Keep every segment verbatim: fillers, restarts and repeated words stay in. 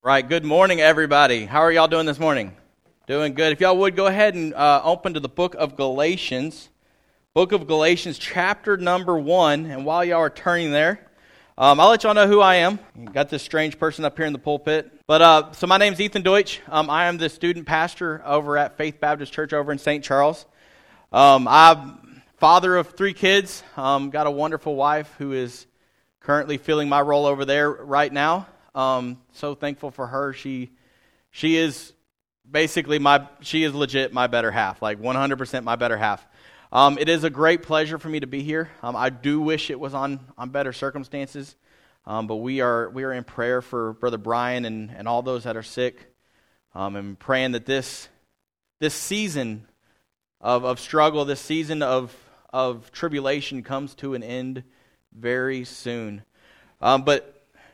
Right, good morning, everybody. How are y'all doing this morning? Doing good. If y'all would, go ahead and uh, open to the book of Galatians. Book of Galatians, chapter number one. And while y'all are turning there, um, I'll let y'all know who I am. Got this strange person up here in the pulpit. But uh, so my name's Ethan Deutsch. Um, I am the student pastor over at Faith Baptist Church over in Saint Charles. Um, I'm father of three kids. Um, got a wonderful wife who is currently filling my role over there right now. Um, so thankful for her. She, she is basically my, she is legit my better half, like one hundred percent my better half. Um, it is a great pleasure for me to be here. Um, I do wish it was on, on better circumstances. Um, but we are, we are in prayer for Brother Brian and, and all those that are sick. Um, and praying that this, this season of, of struggle, this season of, of tribulation comes to an end very soon. Um, but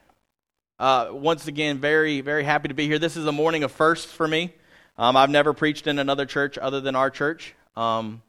Uh, once again, very, very happy to be here. This is a morning of firsts for me. Um, I've never preached in another church other than our church, um,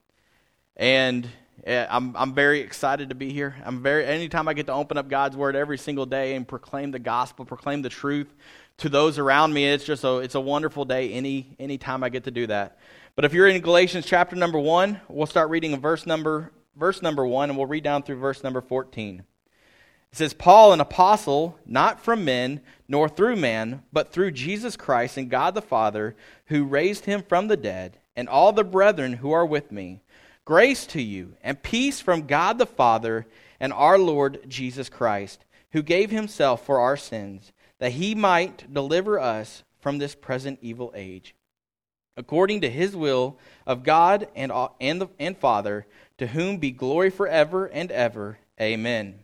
and uh, I'm I'm very excited to be here. I'm very anytime I get to open up God's Word every single day and proclaim the gospel, proclaim the truth to those around me. It's just a it's a wonderful day. Any any time I get to do that. But if you're in Galatians chapter number one, we'll start reading verse number verse number one, and we'll read down through verse number fourteen. It says, Paul, an apostle, not from men, nor through man, but through Jesus Christ and God the Father, who raised him from the dead, and all the brethren who are with me. Grace to you, and peace from God the Father and our Lord Jesus Christ, who gave himself for our sins, that he might deliver us from this present evil age, according to his will of God and, and, the, and Father, to whom be glory forever and ever. Amen.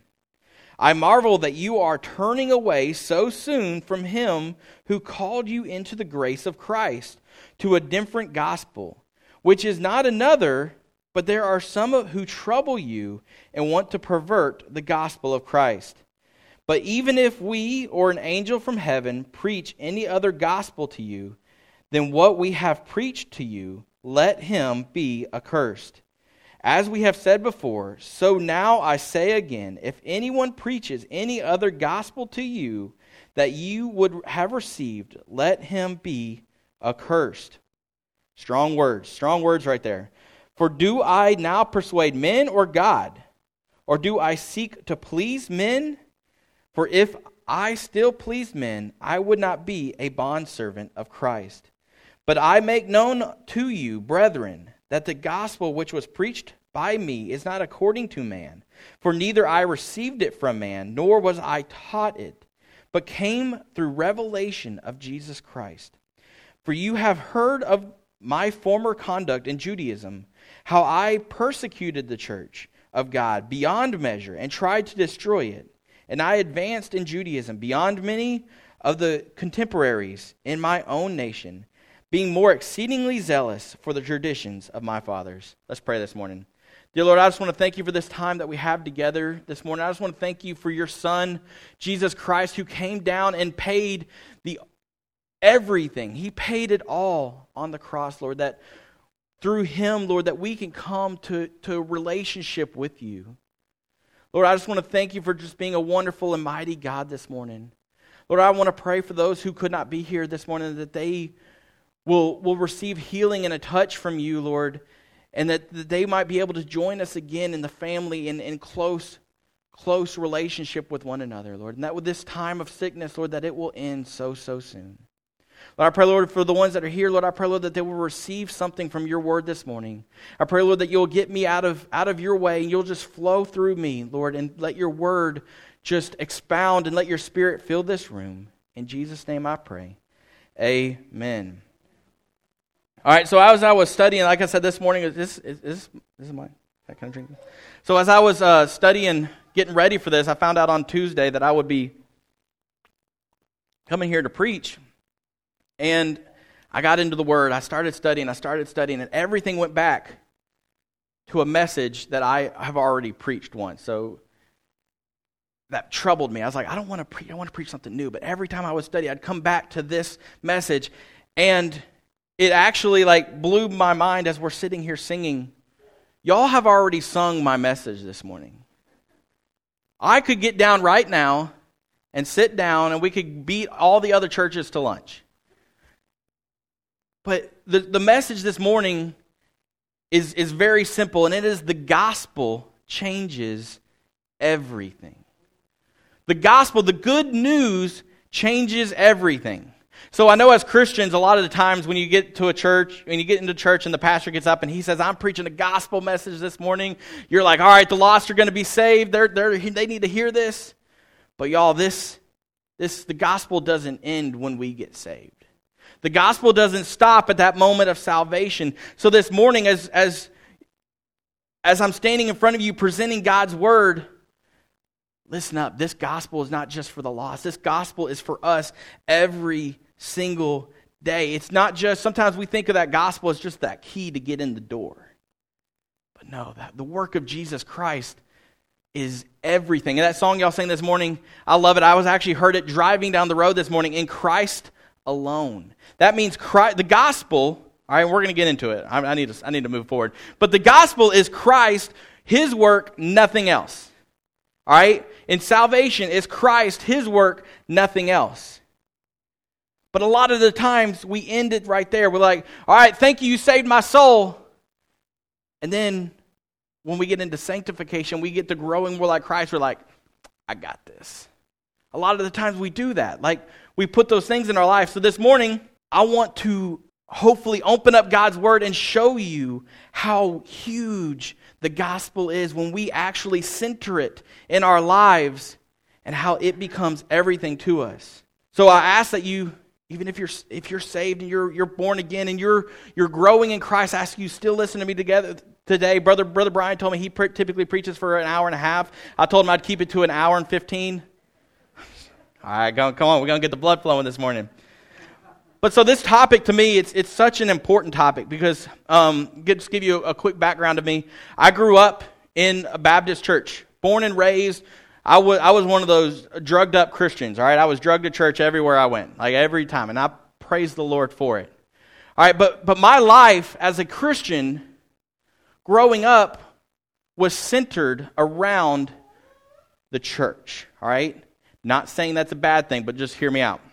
I marvel that you are turning away so soon from him who called you into the grace of Christ to a different gospel, which is not another, but there are some who trouble you and want to pervert the gospel of Christ. But even if we or an angel from heaven preach any other gospel to you than what we have preached to you, let him be accursed. As we have said before, so now I say again, if anyone preaches any other gospel to you that you would have received, let him be accursed. Strong words, strong words right there. For do I now persuade men or God? Or do I seek to please men? For if I still please men, I would not be a bondservant of Christ. But I make known to you, brethren, that the gospel which was preached by me is not according to man. For neither I received it from man, nor was I taught it, but came through revelation of Jesus Christ. For you have heard of my former conduct in Judaism, how I persecuted the church of God beyond measure and tried to destroy it. And I advanced in Judaism beyond many of the contemporaries in my own nation, being more exceedingly zealous for the traditions of my fathers. Let's pray this morning. Dear Lord, I just want to thank you for this time that we have together this morning. I just want to thank you for your Son, Jesus Christ, who came down and paid the everything. He paid it all on the cross, Lord, that through him, Lord, that we can come to, to a relationship with you. Lord, I just want to thank you for just being a wonderful and mighty God this morning. Lord, I want to pray for those who could not be here this morning, that they will, will receive healing and a touch from you, Lord, and that, that they might be able to join us again in the family and in close, close relationship with one another, Lord. And that with this time of sickness, Lord, that it will end so, so soon. Lord, I pray, Lord, for the ones that are here, Lord, I pray, Lord, that they will receive something from your word this morning. I pray, Lord, that you'll get me out of, out of your way and you'll just flow through me, Lord, and let your word just expound and let your spirit fill this room. In Jesus' name I pray. Amen. All right, so as I was studying, like I said this morning, is this is this this is mine? Can I drink this? So as I was uh, studying, getting ready for this, I found out on Tuesday that I would be coming here to preach, and I got into the Word. I started studying. I started studying, and everything went back to a message that I have already preached once. So that troubled me. I was like, I don't want to preach. I want to preach something new. But every time I would study, I'd come back to this message, and it actually like blew my mind as we're sitting here singing. Y'all have already sung my message this morning. I could get down right now and sit down and we could beat all the other churches to lunch. But the, the message this morning is, is very simple, and it is the gospel changes everything. The gospel, the good news, changes everything. So I know as Christians, a lot of the times when you get to a church, when you get into church and the pastor gets up and he says, I'm preaching a gospel message this morning, you're like, all right, the lost are going to be saved. They're, they're, they need to hear this. But y'all, this, this, the gospel doesn't end when we get saved. The gospel doesn't stop at that moment of salvation. So this morning, as, as, as I'm standing in front of you presenting God's word, listen up. This gospel is not just for the lost. This gospel is for us every single day. It's not just, sometimes we think of that gospel as just that key to get in the door. But no, that, the work of Jesus Christ is everything. And that song y'all sang this morning, I love it. I was actually heard it driving down the road this morning. In Christ alone. That means Christ, the gospel, all right, we're going to get into it. I, I need to, I need to move forward. But the gospel is Christ, His work, nothing else. All right? In salvation, is Christ, His work, nothing else. But a lot of the times, we end it right there. We're like, all right, thank you, you saved my soul. And then, when we get into sanctification, we get to growing more like Christ, we're like, I got this. A lot of the times we do that. Like, we put those things in our life. So this morning, I want to hopefully open up God's word and show you how huge the gospel is when we actually center it in our lives and how it becomes everything to us. So I ask that you, even if you're if you're saved and you're you're born again and you're you're growing in Christ, I ask you still listen to me together today. Brother Brother Brian told me he pre- typically preaches for an hour and a half. I told him I'd keep it to an hour and fifteen. All right, go, come on, we're going to get the blood flowing this morning. But so this topic to me, it's it's such an important topic because, um, just give you a, a quick background of me. I grew up in a Baptist church, born and raised. I was I was one of those drugged up Christians, all right? I was drugged to church everywhere I went, like every time, and I praise the Lord for it. All right, but but my life as a Christian growing up was centered around the church, all right? Not saying that's a bad thing, but just hear me out.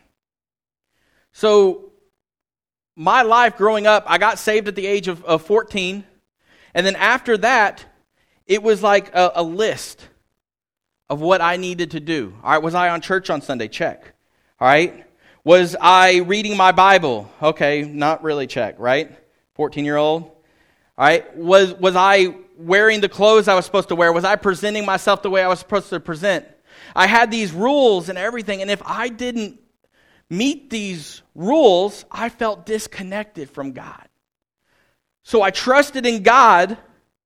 So, my life growing up, I got saved at the age of, of fourteen. And then after that, it was like a, a list of what I needed to do. All right, was I on church on Sunday? Check. All right. Was I reading my Bible? Okay, not really check, right? fourteen-year-old. All right. Was, was I wearing the clothes I was supposed to wear? Was I presenting myself the way I was supposed to present? I had these rules and everything, and if I didn't meet these rules, I felt disconnected from God. So I trusted in God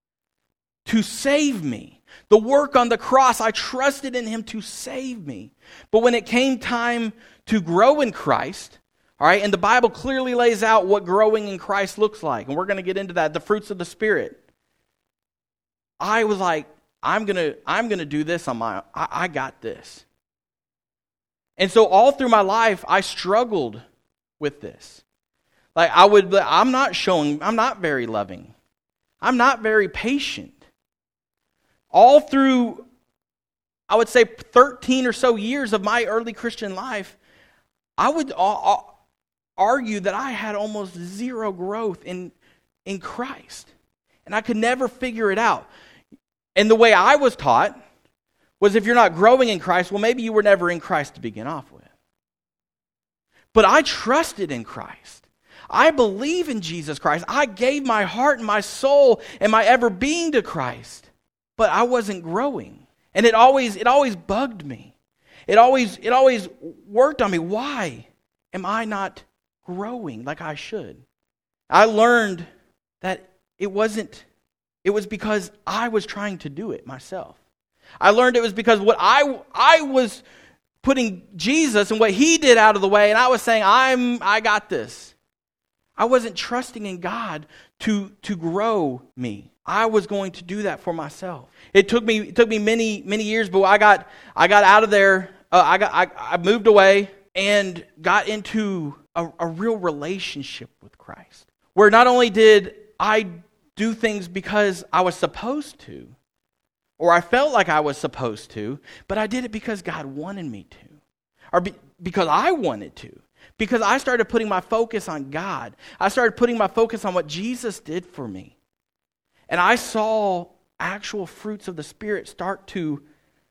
to save me. The work on the cross, I trusted in Him to save me. But when it came time to grow in Christ, all right, and the Bible clearly lays out what growing in Christ looks like, and we're going to get into that, the fruits of the Spirit. I was like, I'm gonna, I'm gonna do this on my own. I, I got this. And so all through my life, I struggled with this. Like I would, I'm not showing, I'm not very loving. I'm not very patient. All through, I would say thirteen or so years of my early Christian life, I would argue that I had almost zero growth in, in Christ. And I could never figure it out. And the way I was taught was if you're not growing in Christ, well, maybe you were never in Christ to begin off with. But I trusted in Christ. I believe in Jesus Christ. I gave my heart and my soul and my ever being to Christ. But I wasn't growing. And it always it always bugged me. It always it always worked on me. Why am I not growing like I should? I learned that it wasn't It was because I was trying to do it myself. I learned it was because what I I was putting Jesus and what He did out of the way, and I was saying, I'm I got this. I wasn't trusting in God to, to grow me. I was going to do that for myself. It took me it took me many many years, but I got I got out of there. Uh, I got I, I moved away and got into a, a real relationship with Christ, where not only did I do things because I was supposed to, or I felt like I was supposed to, but I did it because God wanted me to. or be, because I wanted to. Because I started putting my focus on God. I started putting my focus on what Jesus did for me. And I saw actual fruits of the Spirit start to,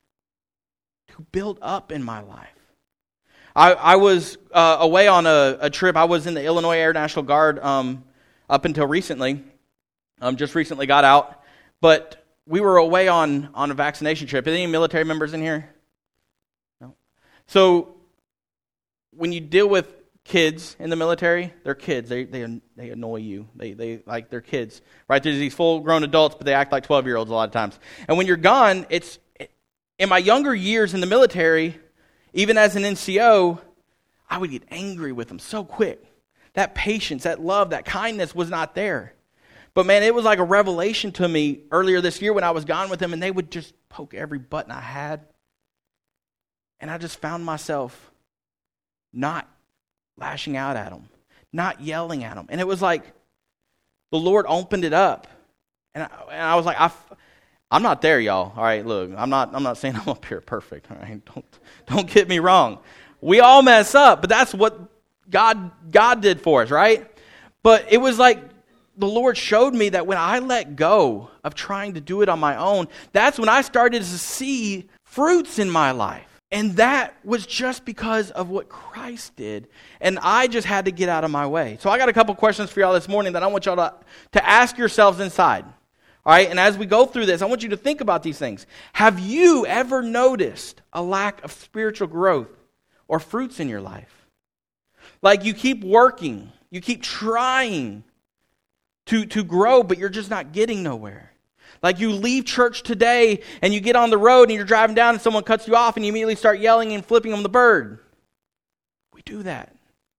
to build up in my life. I, I was uh, away on a, a trip. I was in the Illinois Air National Guard um, up until recently. Um, just recently got out. But we were away on, on a vaccination trip. Are there any military members in here? No. So when you deal with kids in the military, they're kids. They they they annoy you. They they like they're kids, right? There's these full-grown adults, but they act like twelve-year-olds a lot of times. And when you're gone, it's in my younger years in the military, even as an N C O, I would get angry with them so quick. That patience, that love, that kindness was not there. But man, it was like a revelation to me earlier this year when I was gone with them, and they would just poke every button I had, and I just found myself not lashing out at them, not yelling at them. And it was like the Lord opened it up. And I, and I was like, I, I'm not there, y'all. All right, look, I'm not I'm not saying I'm up here perfect. All right, don't, don't get me wrong. We all mess up, but that's what God God did for us, right? But it was like the Lord showed me that when I let go of trying to do it on my own, that's when I started to see fruits in my life. And that was just because of what Christ did. And I just had to get out of my way. So I got a couple questions for y'all this morning that I want y'all to, to ask yourselves inside. All right, and as we go through this, I want you to think about these things. Have you ever noticed a lack of spiritual growth or fruits in your life? Like you keep working, you keep trying to, to grow, but you're just not getting nowhere. Like you leave church today and you get on the road and you're driving down and someone cuts you off and you immediately start yelling and flipping them the bird. We do that.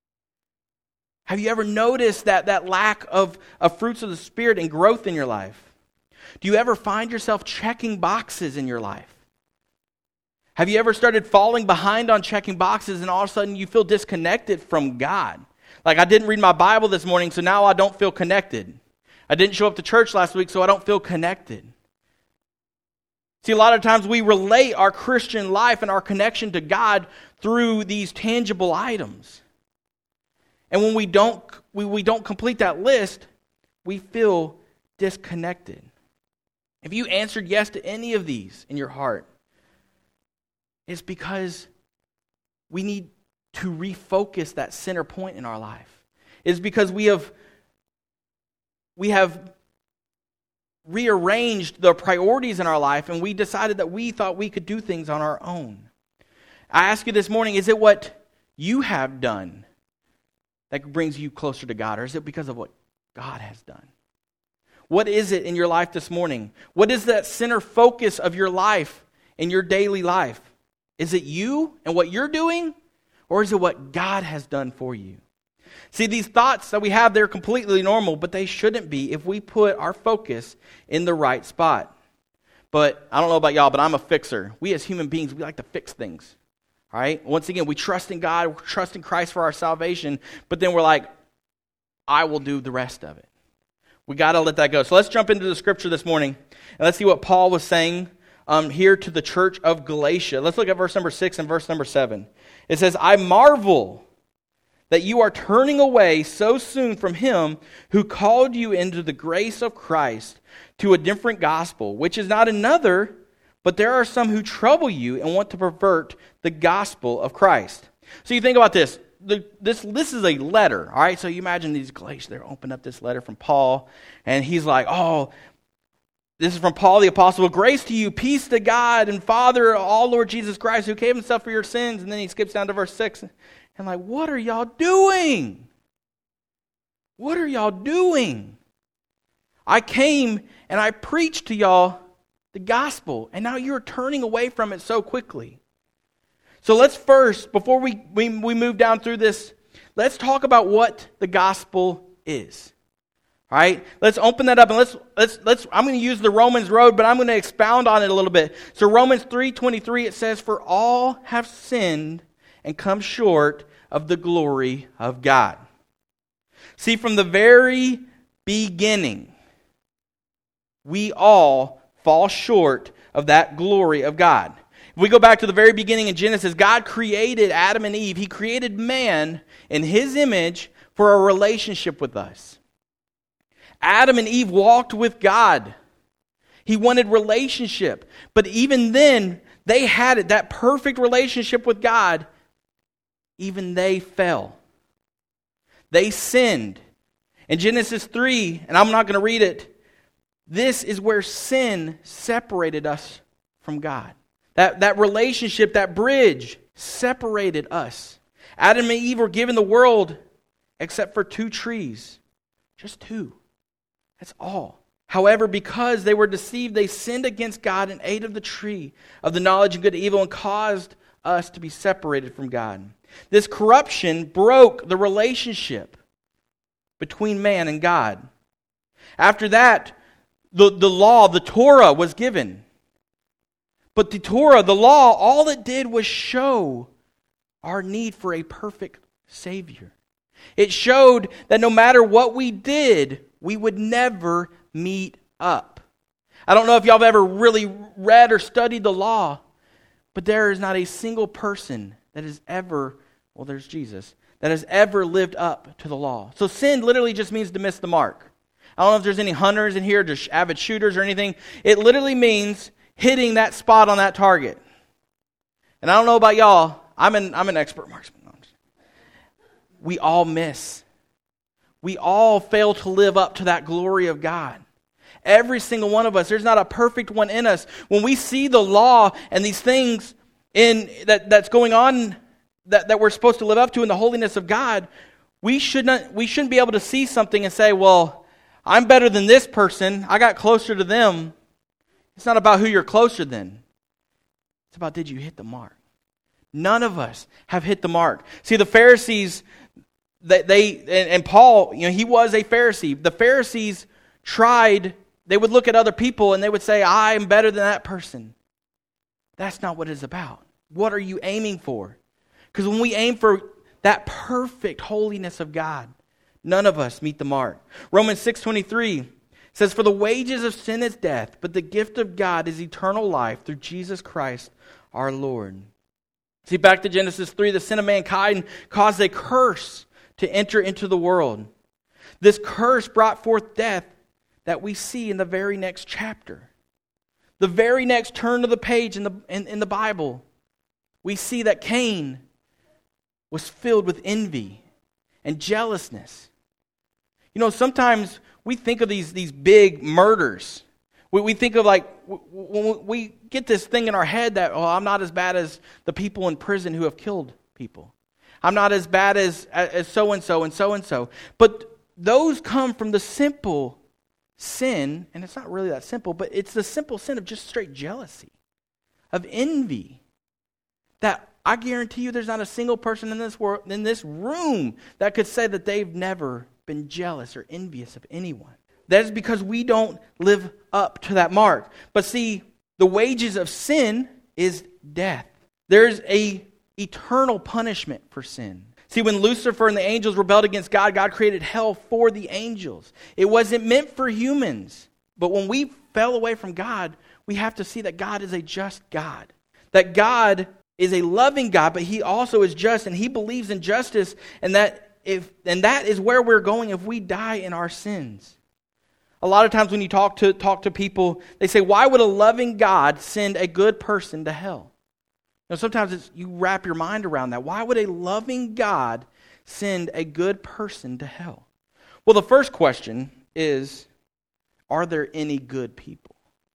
Have you ever noticed that, that lack of, of fruits of the Spirit and growth in your life? Do you ever find yourself checking boxes in your life? Have you ever started falling behind on checking boxes and all of a sudden you feel disconnected from God? Like I didn't read my Bible this morning, so now I don't feel connected. I didn't show up to church last week, so I don't feel connected. See, a lot of times we relate our Christian life and our connection to God through these tangible items. And when we don't, we, we don't complete that list, we feel disconnected. If you answered yes to any of these in your heart, it's because we need to refocus that center point in our life. It's because we have We have rearranged the priorities in our life and we decided that we thought we could do things on our own. I ask you this morning, is it what you have done that brings you closer to God, or is it because of what God has done? What is it in your life this morning? What is that center focus of your life in your daily life? Is it you and what you're doing, or is it what God has done for you? See, these thoughts that we have, they're completely normal, but they shouldn't be if we put our focus in the right spot. But I don't know about y'all, but I'm a fixer. We as human beings, we like to fix things. All right? Once again, we trust in God, we trust in Christ for our salvation, but then we're like, I will do the rest of it. We got to let that go. So let's jump into the scripture this morning, and let's see what Paul was saying um, here to the church of Galatia. Let's look at verse number six and verse number seven. It says, I marvel that you are turning away so soon from him who called you into the grace of Christ to a different gospel, which is not another, but there are some who trouble you and want to pervert the gospel of Christ. So you think about this. The, this this is a letter, all right? So you imagine these Galatians, they're opening up this letter from Paul, and he's like, oh, this is from Paul the apostle. Grace to you, peace to God and Father, all Lord Jesus Christ, who gave himself for your sins. And then he skips down to verse six. And like, what are y'all doing? What are y'all doing? I came and I preached to y'all the gospel, and now you're turning away from it so quickly. So let's first, before we, we, we move down through this, let's talk about what the gospel is. All right? Let's open that up and let's let's let's I'm going to use the Romans road, but I'm going to expound on it a little bit. So Romans three twenty-three, it says, "For all have sinned and come short of the glory of God." See, from the very beginning, we all fall short of that glory of God. If we go back to the very beginning in Genesis, God created Adam and Eve. He created man in His image for a relationship with us. Adam and Eve walked with God. He wanted relationship. But even then, they had it, that perfect relationship with God. Even they fell. They sinned. In Genesis three, and I'm not going to read it, this is where sin separated us from God. That, that relationship, that bridge, separated us. Adam and Eve were given the world except for two trees. Just two. That's all. However, because they were deceived, they sinned against God and ate of the tree of the knowledge of good and evil and caused us to be separated from God. This corruption broke the relationship between man and God. After that, the, the law, the Torah, was given. But the Torah, the law, all it did was show our need for a perfect Savior. It showed that no matter what we did, we would never meet up. I don't know if y'all have ever really read or studied the law, but there is not a single person that has ever, well, there's Jesus, that has ever lived up to the law. So sin literally just means to miss the mark. I don't know if there's any hunters in here, just avid shooters or anything. It literally means hitting that spot on that target. And I don't know about y'all, I'm an, I'm an expert marksman. No, we all miss. We all fail to live up to that glory of God. Every single one of us. There's not a perfect one in us. When we see the law and these things in that, that's going on that, that we're supposed to live up to in the holiness of God, we should not we shouldn't be able to see something and say, well, I'm better than this person. I got closer to them. It's not about who you're closer than. It's about, did you hit the mark? None of us have hit the mark. See, the Pharisees, they, they and, and Paul, you know, he was a Pharisee. The Pharisees tried, they would look at other people and they would say, I am better than that person. That's not what it's about. What are you aiming for? Because when we aim for that perfect holiness of God, none of us meet the mark. Romans six twenty-three says, for the wages of sin is death, but the gift of God is eternal life through Jesus Christ our Lord. See, back to Genesis three, the sin of mankind caused a curse to enter into the world. This curse brought forth death that we see in the very next chapter. The very next turn of the page in the, in, in the Bible, we see that Cain was filled with envy and jealousness. You know, sometimes we think of these, these big murders. We, we think of like, when we get this thing in our head that, oh, I'm not as bad as the people in prison who have killed people. I'm not as bad as, as so-and-so and so-and-so. But those come from the simple sin, and it's not really that simple, but it's the simple sin of just straight jealousy, of envy. That I guarantee you there's not a single person in this world, in this room that could say that they've never been jealous or envious of anyone. That is because we don't live up to that mark. But see, the wages of sin is death. There's a eternal punishment for sin. See, when Lucifer and the angels rebelled against God, God created hell for the angels. It wasn't meant for humans. But when we fell away from God, we have to see that God is a just God. That God is a loving God, but He also is just, and He believes in justice, and that if and that is where we're going if we die in our sins. A lot of times when you talk to talk to people, they say, why would a loving God send a good person to hell? Now, sometimes it's, you wrap your mind around that. Why would a loving God send a good person to hell? Well, the first question is, are there any good people?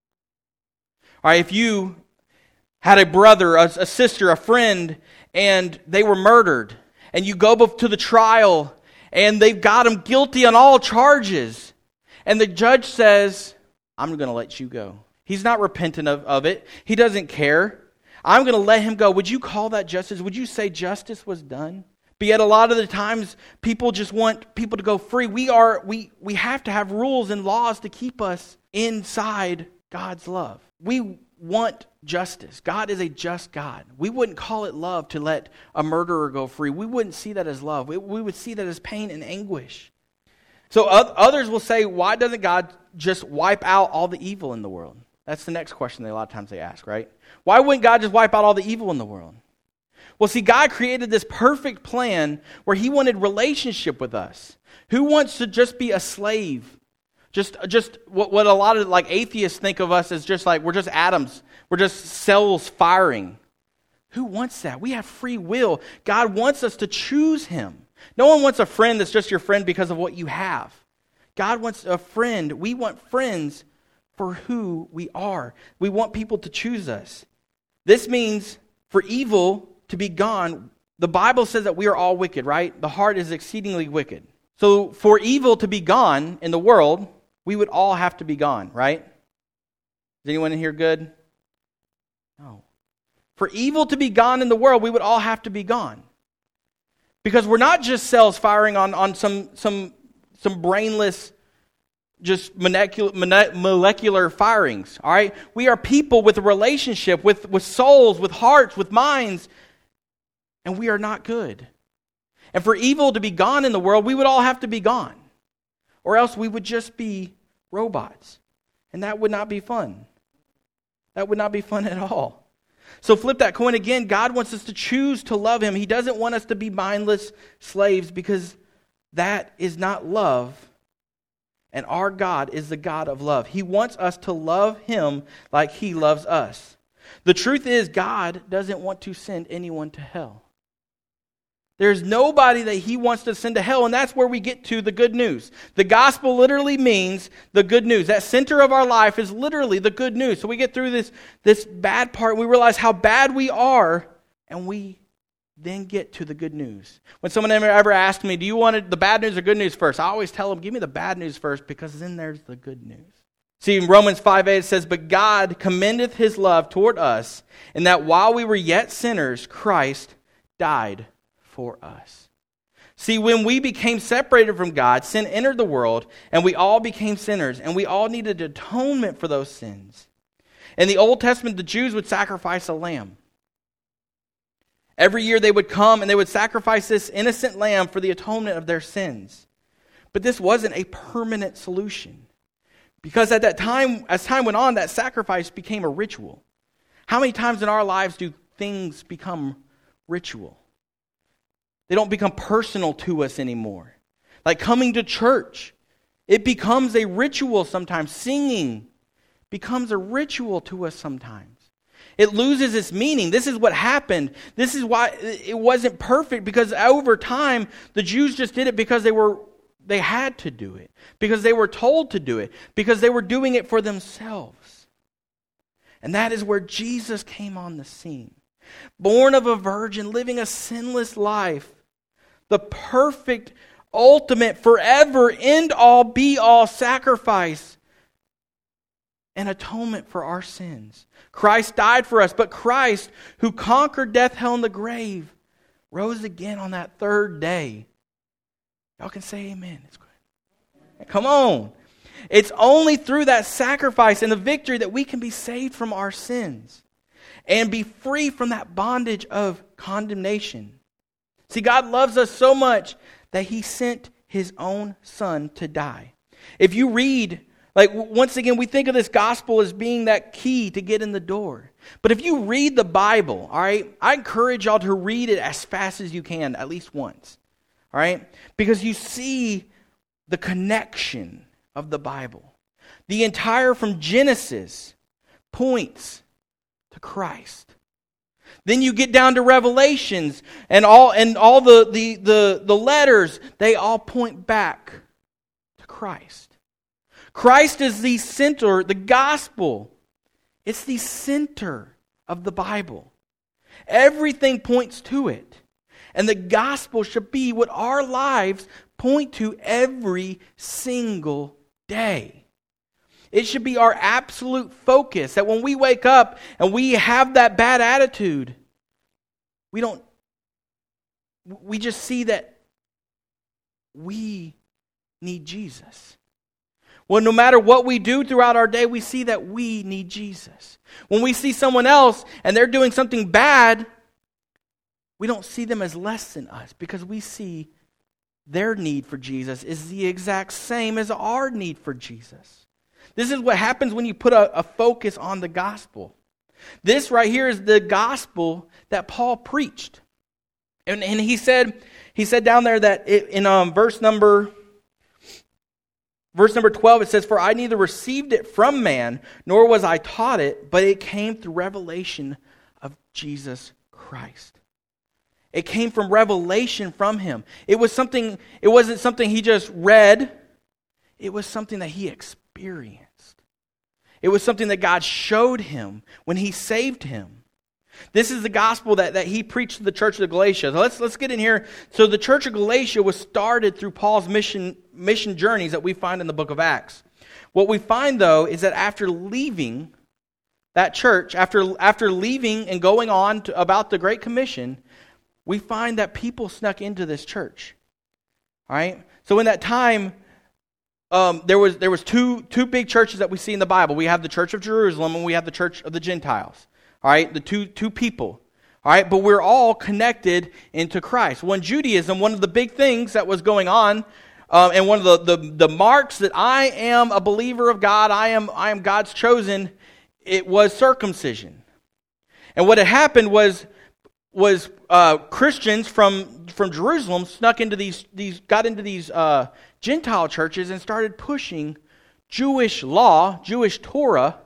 All right, if you had a brother, a, a sister, a friend, and they were murdered, and you go to the trial, and they've got them guilty on all charges, and the judge says, I'm going to let you go. He's not repentant of, of it. He doesn't care. I'm going to let him go. Would you call that justice? Would you say justice was done? But yet a lot of the times people just want people to go free. We are we we have to have rules and laws to keep us inside God's love. We want justice. God is a just God. We wouldn't call it love to let a murderer go free. We wouldn't see that as love. We, we would see that as pain and anguish. So others will say, why doesn't God just wipe out all the evil in the world? That's the next question that a lot of times they ask, right? Why wouldn't God just wipe out all the evil in the world? Well, see, God created this perfect plan where he wanted relationship with us. Who wants to just be a slave? Just, just what, what a lot of like atheists think of us as just like, we're just atoms. We're just cells firing. Who wants that? We have free will. God wants us to choose him. No one wants a friend that's just your friend because of what you have. God wants a friend. We want friends for who we are. We want people to choose us. This means for evil to be gone. The Bible says that we are all wicked, right? The heart is exceedingly wicked. So for evil to be gone in the world, we would all have to be gone, right? Is anyone in here good? No. For evil to be gone in the world, we would all have to be gone. Because we're not just cells firing on, on some, some, some brainless, just molecular, molecular firings, all right? We are people with a relationship, with, with souls, with hearts, with minds, and we are not good. And for evil to be gone in the world, we would all have to be gone. Or else we would just be robots. And that would not be fun. That would not be fun at all. So flip that coin again. God wants us to choose to love him. He doesn't want us to be mindless slaves because that is not love. And our God is the God of love. He wants us to love him like he loves us. The truth is, God doesn't want to send anyone to hell. There's nobody that he wants to send to hell, and that's where we get to the good news. The gospel literally means the good news. That center of our life is literally the good news. So we get through this, this bad part, we realize how bad we are, and we then get to the good news. When someone ever, ever asked me, do you want the bad news or good news first? I always tell them, give me the bad news first, because then there's the good news. See, in Romans five eight it says, but God commendeth his love toward us, in that while we were yet sinners, Christ died for us. See, when we became separated from God, sin entered the world, and we all became sinners, and we all needed atonement for those sins. In the Old Testament, the Jews would sacrifice a lamb. Every year they would come and they would sacrifice this innocent lamb for the atonement of their sins. But this wasn't a permanent solution. Because at that time, as time went on, that sacrifice became a ritual. How many times in our lives do things become ritual? They don't become personal to us anymore. Like coming to church, it becomes a ritual sometimes. Singing becomes a ritual to us sometimes. It loses its meaning. This is what happened. This is why it wasn't perfect, because over time, the Jews just did it because they were they had to do it, because they were told to do it, because they were doing it for themselves. And that is where Jesus came on the scene. Born of a virgin, living a sinless life, the perfect, ultimate, forever, end-all, be-all sacrifice and atonement for our sins. Christ died for us, but Christ, who conquered death, hell, and the grave, rose again on that third day. Y'all can say amen. It's good. Come on. It's only through that sacrifice and the victory that we can be saved from our sins and be free from that bondage of condemnation. See, God loves us so much that he sent his own son to die. If you read, like once again, we think of this gospel as being that key to get in the door. But if you read the Bible, all right, I encourage y'all to read it as fast as you can, at least once. All right? Because you see the connection of the Bible. The entire from Genesis points to Christ. Then you get down to Revelations, and all and all the, the, the, the letters, they all point back to Christ. Christ is the center, the gospel. It's the center of the Bible. Everything points to it. And the gospel should be what our lives point to every single day. It should be our absolute focus, that when we wake up and we have that bad attitude, we don't, we just see that we need Jesus. Well, no matter what we do throughout our day, we see that we need Jesus. When we see someone else and they're doing something bad, we don't see them as less than us, because we see their need for Jesus is the exact same as our need for Jesus. This is what happens when you put a, a focus on the gospel. This right here is the gospel that Paul preached. And, and he said, he said down there that it, in um, verse number verse number twelve, it says, "For I neither received it from man, nor was I taught it, but it came through revelation of Jesus Christ." It came from revelation from him. It was something, it wasn't something he just read. It was something that he experienced. It was something that God showed him when he saved him. This is the gospel that, that he preached to the church of Galatia. So let's, let's get in here. So the church of Galatia was started through Paul's mission, mission journeys that we find in the book of Acts. What we find, though, is that after leaving that church, after, after leaving and going on to, about the Great Commission, we find that people snuck into this church. All right? So in that time, um, there was there was two two big churches that we see in the Bible. We have the Church of Jerusalem and we have the Church of the Gentiles. All right? The two two people. All right? But we're all connected into Christ. When Judaism, one of the big things that was going on, um, and one of the, the, the marks that I am a believer of God, I am I am God's chosen, it was circumcision. And what had happened was was uh, Christians from, from Jerusalem snuck into these, these got into these uh, Gentile churches and started pushing Jewish law, Jewish Torah,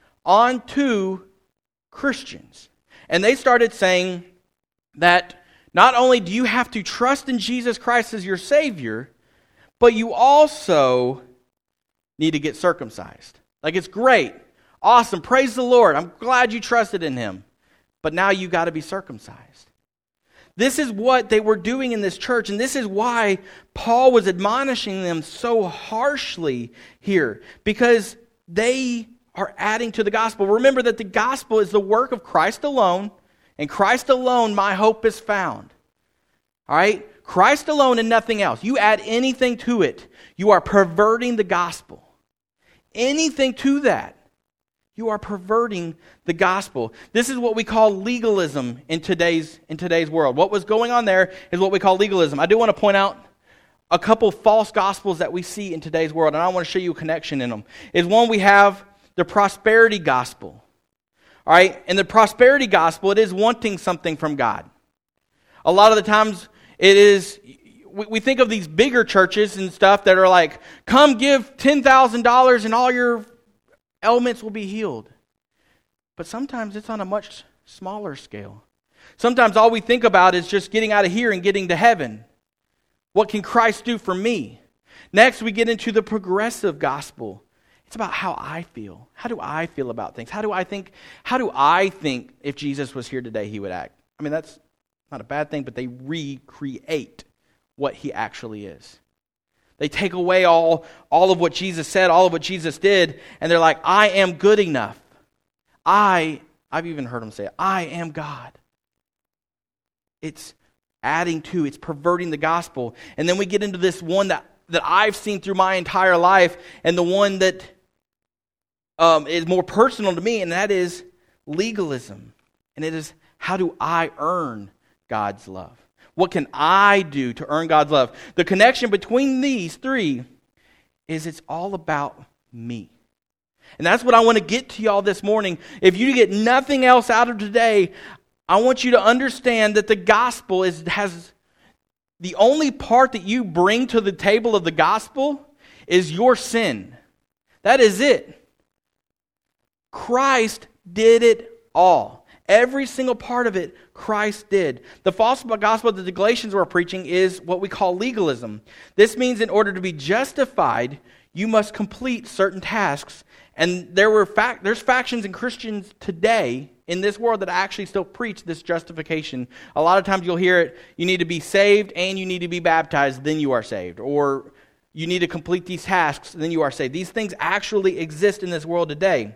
onto Christians. And they started saying that not only do you have to trust in Jesus Christ as your Savior, but you also need to get circumcised. Like, it's great. Awesome. Praise the Lord. I'm glad you trusted in Him. But now you got to be circumcised. This is what they were doing in this church, and this is why Paul was admonishing them so harshly here, because they are adding to the gospel. Remember that the gospel is the work of Christ alone, and Christ alone my hope is found. All right? Christ alone and nothing else. You add anything to it, you are perverting the gospel. Anything to that, you are perverting the gospel. This is what we call legalism in today's in today's world. What was going on there is what we call legalism. I do want to point out a couple false gospels that we see in today's world, and I want to show you a connection in them. Is one, we have the prosperity gospel. All right? In the prosperity gospel, it is wanting something from God. A lot of the times it is, we, we think of these bigger churches and stuff that are like, come give ten thousand dollars and all your ailments will be healed. But sometimes it's on a much smaller scale. Sometimes all we think about is just getting out of here and getting to heaven. What can Christ do for me? Next, we get into the progressive gospel. It's about how I feel. How do I feel about things? How do I think, how do I think if Jesus was here today, He would act? I mean, that's not a bad thing, but they recreate what He actually is. They take away all, all of what Jesus said, all of what Jesus did, and they're like, I am good enough. I, I've even heard them say it, I am God. It's adding to, it's perverting the gospel. And then we get into this one that, that I've seen through my entire life, and the one that um, is more personal to me, and that is legalism. And it is, how do I earn God's love? What can I do to earn God's love? The connection between these three is it's all about me. And that's what I want to get to y'all this morning. If you get nothing else out of today, I want you to understand that the gospel is has the only part that you bring to the table of the gospel is your sin. That is it. Christ did it all. Every single part of it, Christ did. The false gospel that the Galatians were preaching is what we call legalism. This means in order to be justified, you must complete certain tasks. And there were fact, there's factions in Christians today in this world that actually still preach this justification. A lot of times you'll hear it, you need to be saved and you need to be baptized, then you are saved. Or you need to complete these tasks, then you are saved. These things actually exist in this world today.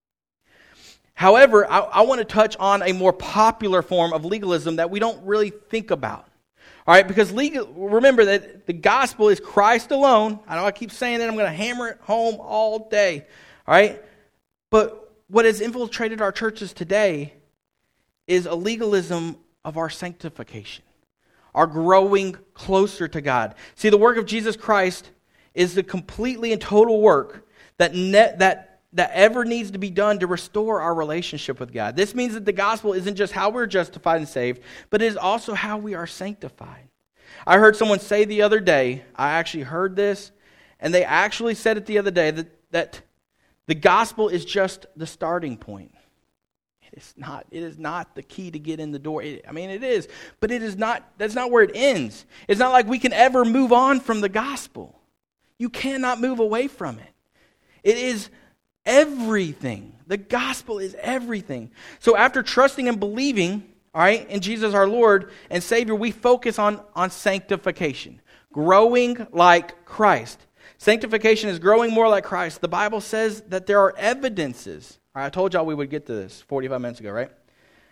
However, I, I want to touch on a more popular form of legalism that we don't really think about. All right, because legal, remember that the gospel is Christ alone. I know I keep saying that. I'm going to hammer it home all day. All right, but what has infiltrated our churches today is a legalism of our sanctification, our growing closer to God. See, the work of Jesus Christ is the completely and total work that ne- that that ever needs to be done to restore our relationship with God. This means that the gospel isn't just how we're justified and saved, but it is also how we are sanctified. I heard someone say the other day, I actually heard this, and they actually said it the other day, that, that the gospel is just the starting point. It is not, it is not the key to get in the door. It, I mean, it is, but it is not, that's not where it ends. It's not like we can ever move on from the gospel. You cannot move away from it. It is everything. The gospel is everything. So after trusting and believing, all right, in Jesus our Lord and Savior, we focus on, on sanctification, growing like Christ. Sanctification is growing more like Christ. The Bible says that there are evidences. All right, I told y'all we would get to this forty-five minutes ago, right?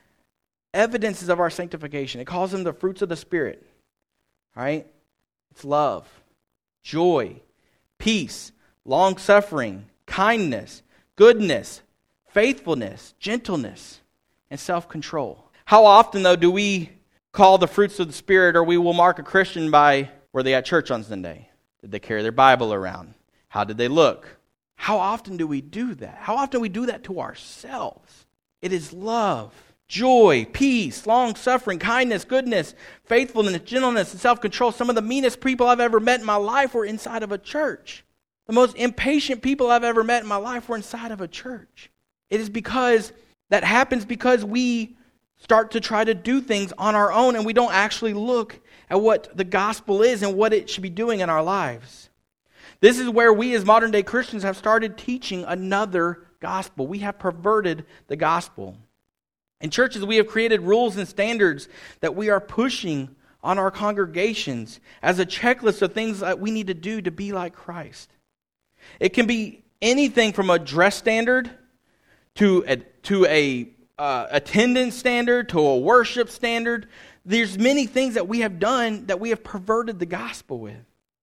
Evidences of our sanctification. It calls them the fruits of the Spirit. All right? It's love, joy, peace, long-suffering, kindness, goodness, faithfulness, gentleness, and self-control. How often, though, do we call the fruits of the Spirit, or we will mark a Christian by, were they at church on Sunday? Did they carry their Bible around? How did they look? How often do we do that? How often do we do that to ourselves? It is love, joy, peace, long-suffering, kindness, goodness, faithfulness, gentleness, and self-control. Some of the meanest people I've ever met in my life were inside of a church. The most impatient people I've ever met in my life were inside of a church. It is because that happens because we start to try to do things on our own and we don't actually look at what the gospel is and what it should be doing in our lives. This is where we as modern day Christians have started teaching another gospel. We have perverted the gospel. In churches, we have created rules and standards that we are pushing on our congregations as a checklist of things that we need to do to be like Christ. It can be anything from a dress standard to a, to a uh, attendance standard to a worship standard. There's many things that we have done that we have perverted the gospel with.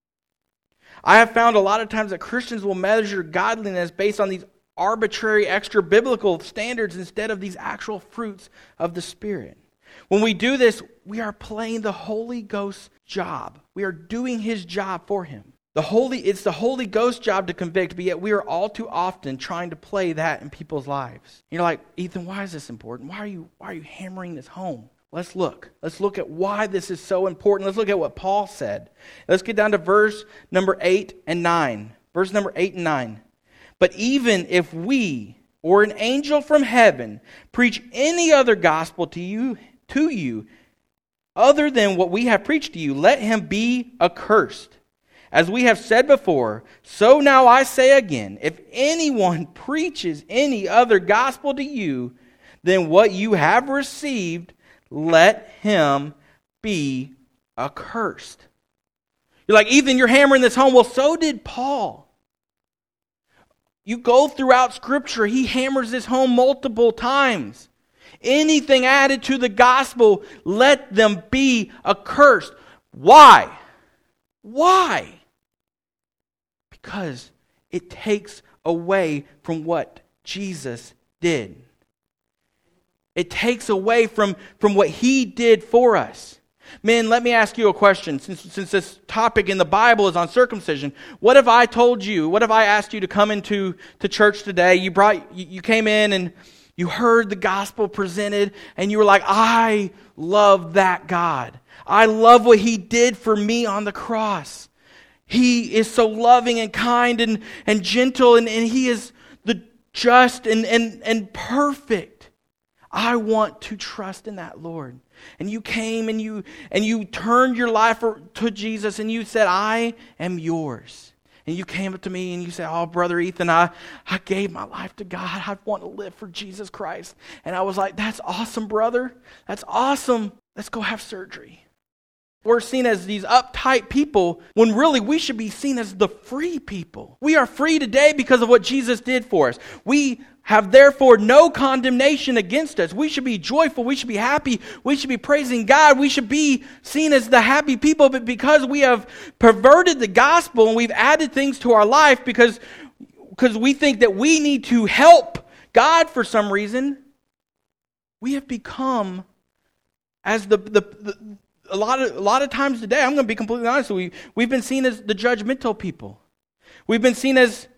I have found a lot of times that Christians will measure godliness based on these arbitrary extra biblical standards instead of these actual fruits of the Spirit. When we do this, we are playing the Holy Ghost's job. We are doing His job for Him. The Holy, it's the Holy Ghost's job to convict, but yet we are all too often trying to play that in people's lives. You're like, Ethan, why is this important? Why are you, why are you hammering this home? Let's look. Let's look at why this is so important. Let's look at what Paul said. Let's get down to verse number eight and nine. Verse number eight and nine. But even if we or an angel from heaven preach any other gospel to you, to you, other than what we have preached to you, let him be accursed. As we have said before, so now I say again, if anyone preaches any other gospel to you than what you have received, let him be accursed. You're like, Ethan, you're hammering this home. Well, so did Paul. You go throughout Scripture, he hammers this home multiple times. Anything added to the gospel, let them be accursed. Why? Why? Because it takes away from what Jesus did. It takes away from, from what He did for us. Men, let me ask you a question. Since, since this topic in the Bible is on circumcision, what if I told you, what if I asked you to come into to church today? You brought, you, you came in and you heard the gospel presented and you were like, I love that God. I love what He did for me on the cross. He is so loving and kind and, and gentle and, and He is the just and, and, and perfect. I want to trust in that Lord. And you came and you and you turned your life to Jesus and you said, I am yours. And you came up to me and you said, oh, Brother Ethan, I, I gave my life to God. I want to live for Jesus Christ. And I was like, that's awesome, brother. That's awesome. Let's go have surgery. We're seen as these uptight people when really we should be seen as the free people. We are free today because of what Jesus did for us. We have therefore no condemnation against us. We should be joyful. We should be happy. We should be praising God. We should be seen as the happy people. But because we have perverted the gospel and we've added things to our life because, because we think that we need to help God for some reason, we have become as the the, the A lot of a lot of times today, I'm going to be completely honest with you, we've been seen as the judgmental people. We've been seen as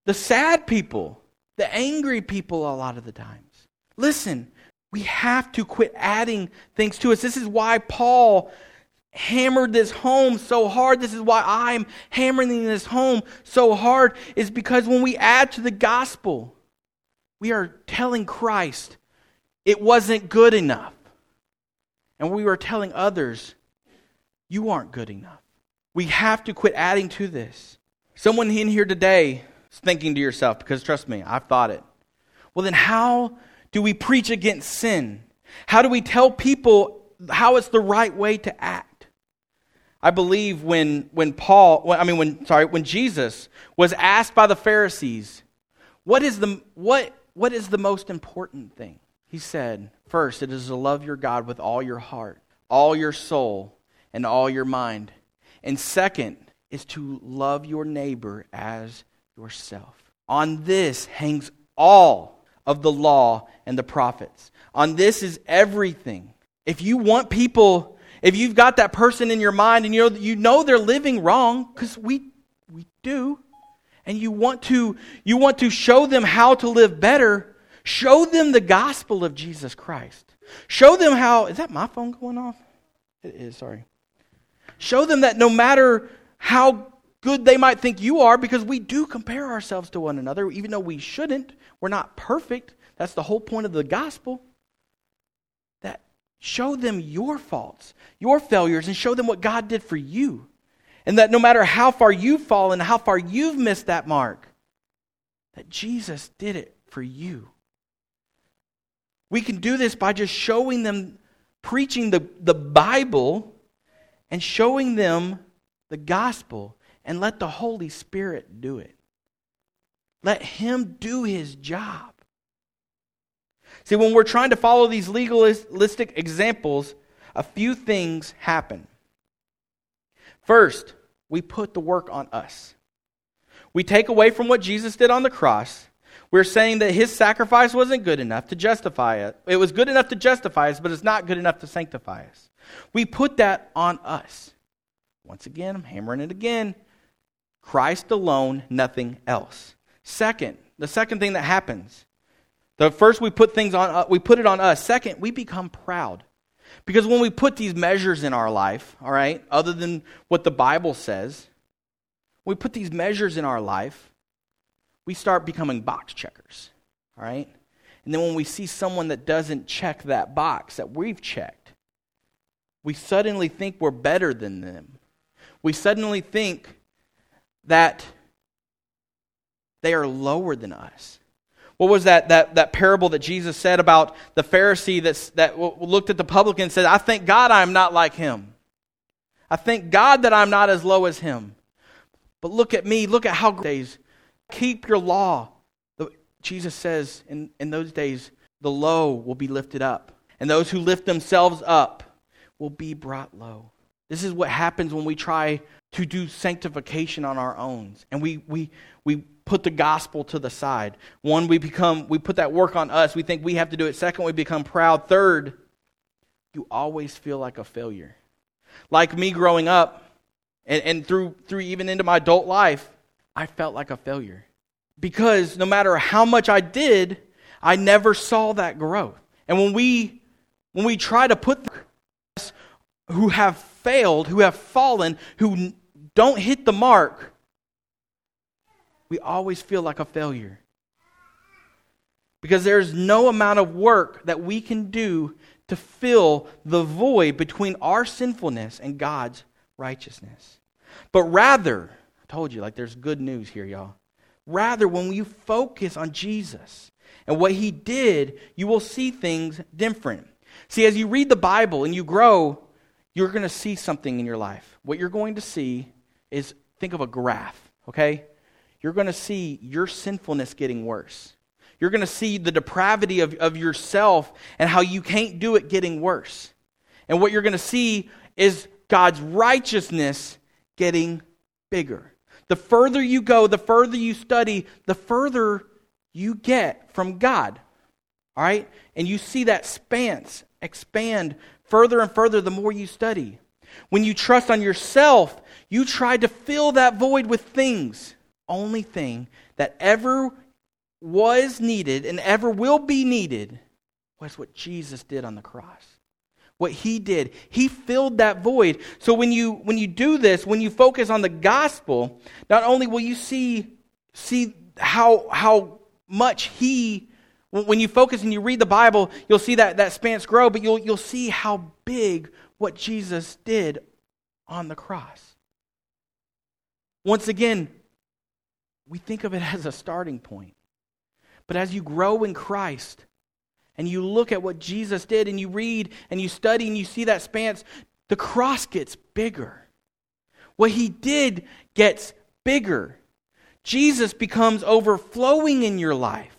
the sad people, the angry people a lot of the times. Listen, we have to quit adding things to us. This is why Paul hammered this home so hard. This is why I'm hammering this home so hard, is because when we add to the gospel, we are telling Christ it wasn't good enough. And we are telling others, you aren't good enough. We have to quit adding to this. Someone in here today is thinking to yourself, because trust me, I've thought it. Well, then how do we preach against sin? How do we tell people how it's the right way to act? I believe when when Paul, I mean when sorry, when Jesus was asked by the Pharisees, what is the what what is the most important thing? He said, first, it is to love your God with all your heart, all your soul, and all your mind. And second is to love your neighbor as yourself. On this hangs all of the law and the prophets. On this is everything. If you want people, if you've got that person in your mind and you know you know they're living wrong, because we we do, and you want to you want to show them how to live better, show them the gospel of Jesus Christ. Show them how, is that my phone going off? It is, sorry. Show them that no matter how good they might think you are, because we do compare ourselves to one another, even though we shouldn't. We're not perfect. That's the whole point of the gospel. That show them your faults, your failures, and show them what God did for you. And that no matter how far you've fallen, how far you've missed that mark, that Jesus did it for you. We can do this by just showing them, preaching the, the Bible and showing them the gospel, and let the Holy Spirit do it. Let Him do His job. See, when we're trying to follow these legalistic examples, a few things happen. First, we put the work on us. We take away from what Jesus did on the cross. We're saying that His sacrifice wasn't good enough to justify it. It was good enough to justify us, but it's not good enough to sanctify us. We put that on us. Once again, I'm hammering it again. Christ alone, nothing else. Second, the second thing that happens. The first, we put things on, uh, we put it on us. Second, we become proud. Because when we put these measures in our life, all right, other than what the Bible says, we put these measures in our life, we start becoming box checkers, all right? And then when we see someone that doesn't check that box that we've checked, we suddenly think we're better than them. We suddenly think that they are lower than us. What was that that, that parable that Jesus said about the Pharisee that's, that looked at the publican and said, I thank God I'm not like him. I thank God that I'm not as low as him. But look at me, look at how days. Keep your law. Jesus says in, in those days, the low will be lifted up, and those who lift themselves up will be brought low. This is what happens when we try to do sanctification on our own, and we we we put the gospel to the side. One, we become we put that work on us. We think we have to do it. Second, we become proud. Third, you always feel like a failure. Like me growing up, and, and through through even into my adult life, I felt like a failure. Because no matter how much I did, I never saw that growth. And when we when we try to put us who have failed, who have fallen, who don't hit the mark, we always feel like a failure. Because there's no amount of work that we can do to fill the void between our sinfulness and God's righteousness. But rather, I told you, like there's good news here, y'all. Rather, when you focus on Jesus and what He did, you will see things different. See, as you read the Bible and you grow, you're going to see something in your life. What you're going to see is, think of a graph, okay? You're going to see your sinfulness getting worse. You're going to see the depravity of, of yourself and how you can't do it getting worse. And what you're going to see is God's righteousness getting bigger. The further you go, the further you study, the further you get from God. All right? And you see that spans, expand further and further the more you study. When you trust on yourself, you try to fill that void with things. Only thing that ever was needed and ever will be needed was what Jesus did on the cross. What he did. He filled that void. So when you when you do this, when you focus on the gospel, not only will you see see how how much he, when you focus and you read the Bible, you'll see that, that span grow, but you'll you'll see how big what Jesus did on the cross. Once again, we think of it as a starting point. But as you grow in Christ, and you look at what Jesus did, and you read, and you study, and you see that span, the cross gets bigger. What he did gets bigger. Jesus becomes overflowing in your life.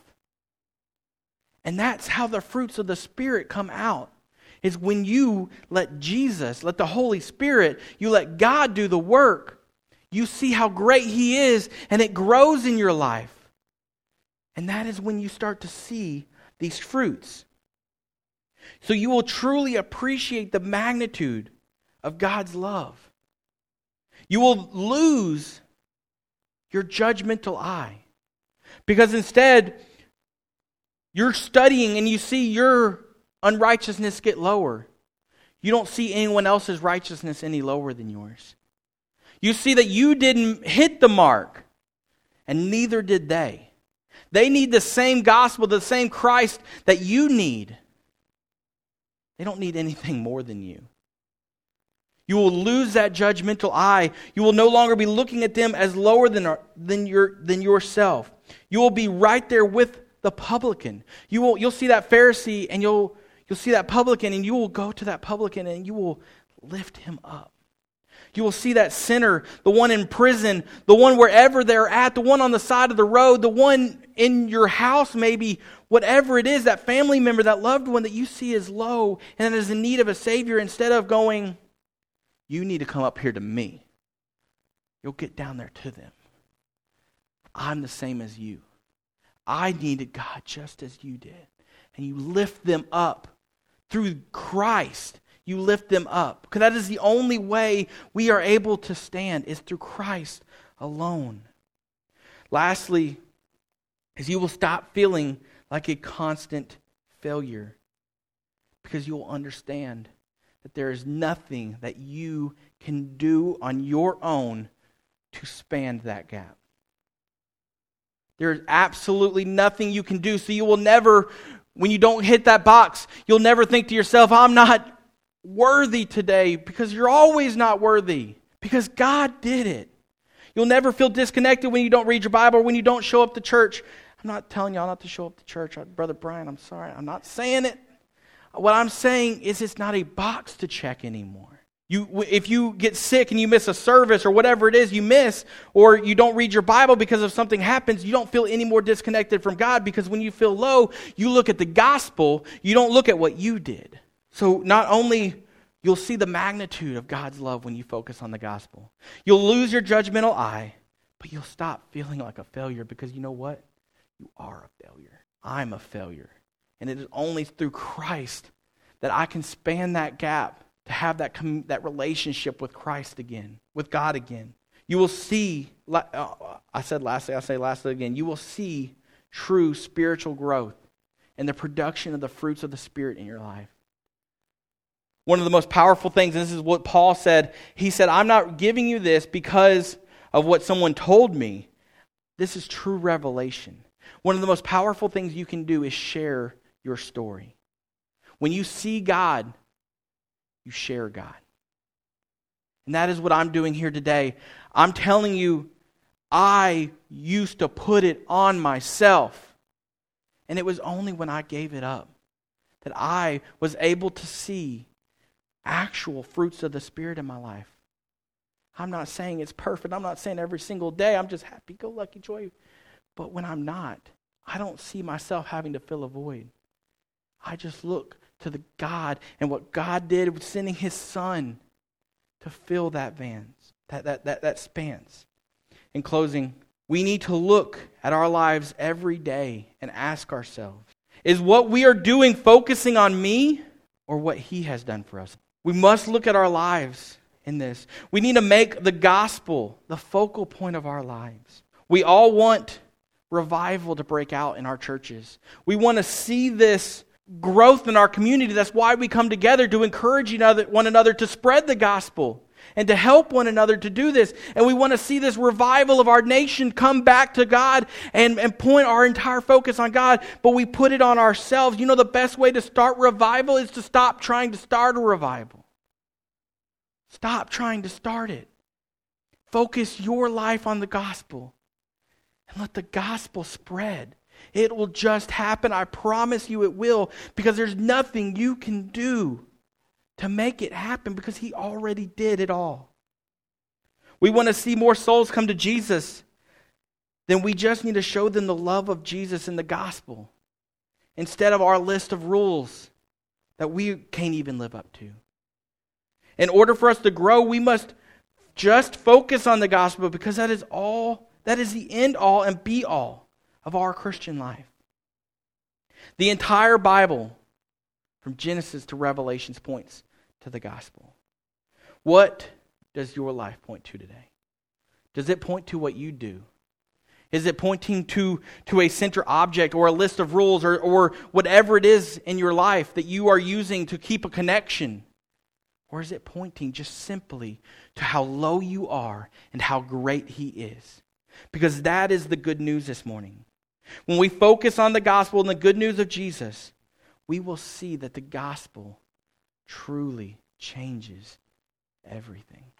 And that's how the fruits of the Spirit come out. Is when you let Jesus, let the Holy Spirit, you let God do the work. You see how great he is, and it grows in your life. And that is when you start to see these fruits. So you will truly appreciate the magnitude of God's love. You will lose your judgmental eye. Because instead, you're studying and you see your unrighteousness get lower. You don't see anyone else's righteousness any lower than yours. You see that you didn't hit the mark, and neither did they. They need the same gospel, the same Christ that you need. They don't need anything more than you. You will lose that judgmental eye. You will no longer be looking at them as lower than, than, your, than yourself. You will be right there with the publican. You will, you'll see that Pharisee and you'll, you'll see that publican, and you will go to that publican and you will lift him up. You will see that sinner, the one in prison, the one wherever they're at, the one on the side of the road, the one in your house maybe, whatever it is, that family member, that loved one that you see is low and is in need of a Savior. Instead of going, you need to come up here to me, you'll get down there to them. I'm the same as you. I needed God just as you did. And you lift them up through Christ. You lift them up. Because that is the only way we are able to stand, is through Christ alone. Lastly, is you will stop feeling like a constant failure. Because you will understand that there is nothing that you can do on your own to span that gap. There is absolutely nothing you can do. So you will never, when you don't hit that box, you'll never think to yourself, I'm not worthy today, because you're always not worthy, because God did it. You'll never feel disconnected when you don't read your Bible or when you don't show up to church. I'm not telling y'all not to show up to church. Brother Brian, I'm sorry. I'm not saying it. What I'm saying is it's not a box to check anymore. You, if you get sick and you miss a service or whatever it is you miss, or you don't read your Bible because of something happens, you don't feel any more disconnected from God, because when you feel low, you look at the gospel, you don't look at what you did. So not only you'll see the magnitude of God's love when you focus on the gospel, you'll lose your judgmental eye, but you'll stop feeling like a failure, because you know what? You are a failure. I'm a failure. And it is only through Christ that I can span that gap to have that com- that relationship with Christ again, with God again. You will see, uh, I said lastly, I'll say lastly again, you will see true spiritual growth and the production of the fruits of the Spirit in your life. One of the most powerful things, and this is what Paul said, he said, I'm not giving you this because of what someone told me. This is true revelation. One of the most powerful things you can do is share your story. When you see God, you share God. And that is what I'm doing here today. I'm telling you, I used to put it on myself. And it was only when I gave it up that I was able to see actual fruits of the Spirit in my life. I'm not saying it's perfect. I'm not saying every single day I'm just happy-go-lucky joy. But when I'm not, I don't see myself having to fill a void. I just look to the God and what God did with sending His Son to fill that vans, that, that, that, that spans. In closing, we need to look at our lives every day and ask ourselves, is what we are doing focusing on me or what He has done for us? We must look at our lives in this. We need to make the gospel the focal point of our lives. We all want revival to break out in our churches. We want to see this growth in our community. That's why we come together, to encourage one another to spread the gospel and to help one another to do this. And we want to see this revival of our nation come back to God and, and point our entire focus on God, but we put it on ourselves. You know, the best way to start revival is to stop trying to start a revival. Stop trying to start it. Focus your life on the gospel and let the gospel spread. It will just happen. I promise you it will, because there's nothing you can do to make it happen, because He already did it all. We want to see more souls come to Jesus. Then we just need to show them the love of Jesus in the gospel, instead of our list of rules that we can't even live up to. In order for us to grow, we must just focus on the gospel, because that is all, that is the end all and be all of our Christian life. The entire Bible, from Genesis to Revelations, points to the gospel. What does your life point to today? Does it point to what you do? Is it pointing to, to a center object or a list of rules or, or whatever it is in your life that you are using to keep a connection? Or is it pointing just simply to how low you are and how great He is? Because that is the good news this morning. When we focus on the gospel and the good news of Jesus, we will see that the gospel truly changes everything.